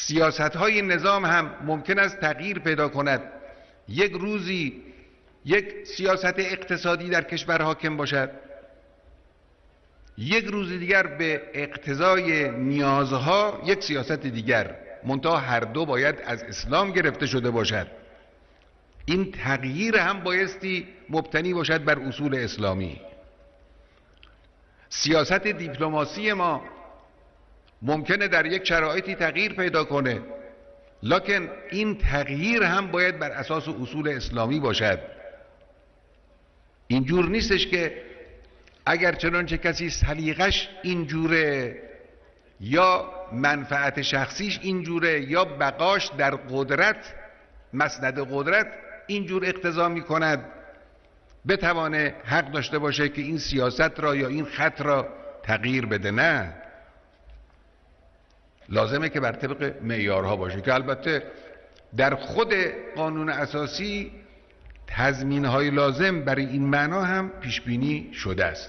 سیاست‌های نظام هم ممکن است تغییر پیدا کند. یک روزی یک سیاست اقتصادی در کشور حاکم باشد، یک روز دیگر به اقتضای نیازها یک سیاست دیگر، منتها هر دو باید از اسلام گرفته شده باشد. این تغییر هم بایستی مبتنی باشد بر اصول اسلامی. سیاست دیپلماسی ما ممکنه در یک شرایطی تغییر پیدا کنه، لکن این تغییر هم باید بر اساس اصول اسلامی باشد. اینجور نیستش که اگر چنانچه کسی سلیقش اینجوره یا منفعت شخصیش اینجوره یا بقاش در قدرت، مسند قدرت اینجور اقتضا می کند، بتوانه حق داشته باشه که این سیاست را یا این خط را تغییر بده. نه، لازمه که بر طبق معیارها باشه که البته در خود قانون اساسی تضمین‌های لازم برای این معنا هم پیش بینی شده است.